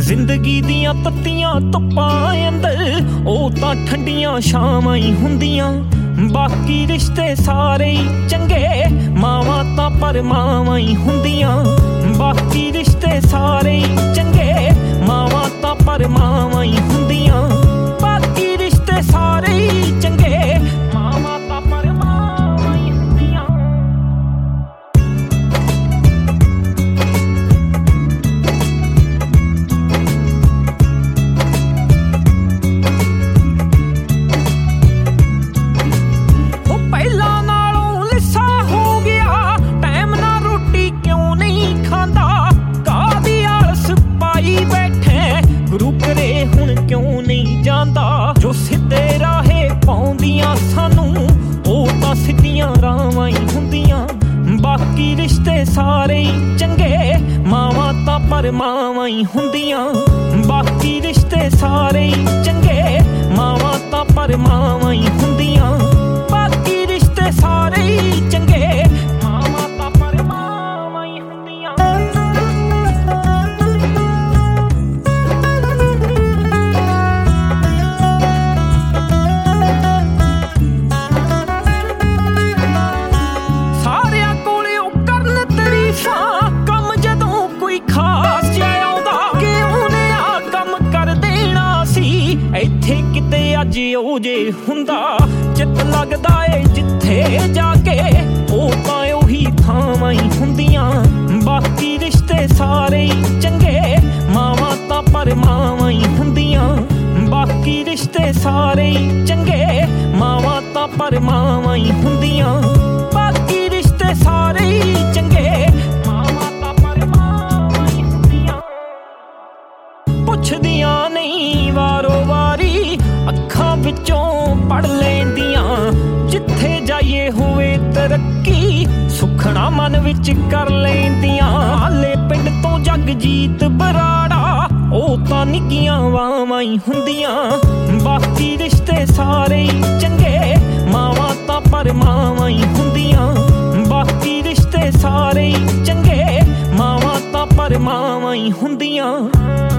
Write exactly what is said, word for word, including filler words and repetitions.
ਜ਼ਿੰਦਗੀ ਦੀਆਂ ਤੱਤੀਆਂ ਧੁੱਪਾਂ ਅੰਦਰ ਉਹ ਤਾਂ ਠੰਡੀਆਂ ਛਾਵਾਂ ਹੀ ਹੁੰਦੀਆਂ। ਬਾਕੀ ਰਿਸ਼ਤੇ ਸਾਰੇ ਹੀ ਚੰਗੇ, ਮਾਵਾਂ ਤਾਂ ਪਰ ਮਾਵਾਂ ਹੀ ਹੁੰਦੀਆਂ। ਬਾਕੀ ਰਿਸ਼ਤੇ ਸਾਰੇ ਹੀ ਚੰਗੇ, ਮਾਵਾਂ ਤਾਂ ਪਰ ਮਾਵਾਂ ਹੀ ਹੁੰਦੀਆਂ। ਬਾਕੀ ਰਿਸ਼ਤੇ ਸਾਰੇ ਹੀ ਚੰਗੇ, ਮਾਵਾਂ ਤਾਂ ਪਰ ਮਾਵਾਂ ਹੀ ਹੁੰਦੀਆਂ। ਉਹ ਪਹਿਲਾਂ ਨਾਲੋਂ ਲਿੱਸਾ ਹੋ ਗਿਆ, ਟਾਈਮ ਨਾਲ ਰੋਟੀ ਕਿਉਂ ਨਹੀਂ ਖਾਂਦਾ। ਕਾਹਦੀ ਆਲਸ ਪਾਈ ਬੈਠੇ, ਗੁਰੂ ਘਰੇ ਹੁਣ ਕਿਉਂ ਨਹੀਂ ਜਾਂਦਾ। ਜੋ ਸਿੱਧੇ ਰਾਹੇ ਪਾਉਂਦੀਆਂ ਸਾਨੂੰ, ਉਹ ਤਾਂ ਸਿੱਧੀਆਂ ਰਾਹਾਂ ਹੀ ਹੁੰਦੀਆਂ। ਬਾਕੀ ਰਿਸ਼ਤੇ ਸਾਰੇ ਹੀ ਚੰਗੇ, ਮਾਵਾਂ ਤਾਂ ਪਰ ਮਾਵਾਂ ਹੀ ਹੁੰਦੀਆਂ। ਬਾਕੀ ਰਿਸ਼ਤੇ ਸਾਰੇ ਹੀ ਚੰਗੇ, ਮਾਵਾਂ ਤਾਂ ਪਰ ਮਾਵਾਂ ਹੀ ਹੁੰਦੀਆਂ। ਬਾਕੀ ਰਿਸ਼ਤੇ ਸਾਰੇ ਹੀ ਚੰਗੇ, ਮਾਵਾਂ ਤਾਂ ਪਰ ਮਾਵਾਂ ਹੀ ਹੁੰਦੀਆਂ। ਸਾਰਿਆਂ ਕੋਲੇ ਉਹ ਕਰਨ ਤਾਰੀਫਾਂ, ਕੰਮ ਜਦੋਂ ਕੋਈ ਖਾਸ ਜਿਹਾ ਆਉਂਦਾ ਕਿ ਉਹਨੇ ਆ ਕੰਮ ਕਰ ਦੇਣਾ ਸੀ। ਇੱਥੇ ਕਿਤੇ ਅੱਜ ਉਹ ਜੇ ਹੁੰਦਾ, ਚਿੱਤ ਲੱਗਦਾ ਏ ਜਿੱਥੇ ਜਾ ਕੇ, ਉਹ ਤਾਂ ਉਹੀ ਥਾਵਾਂ ਹੀ ਹੁੰਦੀਆਂ। ਬਾਕੀ ਰਿਸ਼ਤੇ ਸਾਰੇ ਹੀ ਚੰਗੇ, ਮਾਵਾਂ ਤਾਂ ਪਰ ਮਾਵਾਂ ਹੀ ਹੁੰਦੀਆਂ। ਬਾਕੀ ਰਿਸ਼ਤੇ ਸਾਰੇ ਹੀ ਚੰਗੇ, ਮਾਵਾਂ ਤਾਂ ਪਰ ਮਾਵਾਂ ਹੀ ਹੁੰਦੀਆਂ। ਬਾਕੀ ਰਿਸ਼ਤੇ ਸਾਰੇ ਹੀ ਚੰਗੇ, ਮਾਵਾਂ ਤਾਂ ਪਰ ਮਾਵਾਂ ਹੀ ਹੁੰਦੀਆਂ। ਪੁੱਛਦੀਆਂ ਨਹੀਂ ਵਾਰੋ ਵਾਰੀ, ਅੱਖਾਂ ਵਿੱਚੋਂ ਪੜ ਲੈਂਦੀਆਂ। ਜਿੱਥੇ ਜਾਈਏ ਹੋਵੇ ਤਰੱਕੀ, ਸੁਖਣਾ ਮਨ ਵਿੱਚ ਕਰ ਲੈਂਦੀਆਂ। ਹਾਲੇ ਪਿੰਡ ਤੋਂ ਜਗਜੀਤ ਬਰਾੜਾ, ਉਹ ਤਾਂ ਨਿੱਕੀਆਂ ਵਾਵਾਂ ਹੀ ਹੁੰਦੀਆਂ। ਬਾਕੀ ਰਿਸ਼ਤੇ ਸਾਰੇ ਹੀ ਚੰਗੇ, ਮਾਵਾਂ ਤਾਂ ਪਰ ਮਾਵਾਂ ਹੀ ਹੁੰਦੀਆਂ। ਬਾਕੀ ਰਿਸ਼ਤੇ ਸਾਰੇ ਹੀ ਚੰਗੇ, ਮਾਵਾਂ ਤਾਂ ਪਰ ਮਾਵਾਂ ਹੀ ਹੁੰਦੀਆਂ।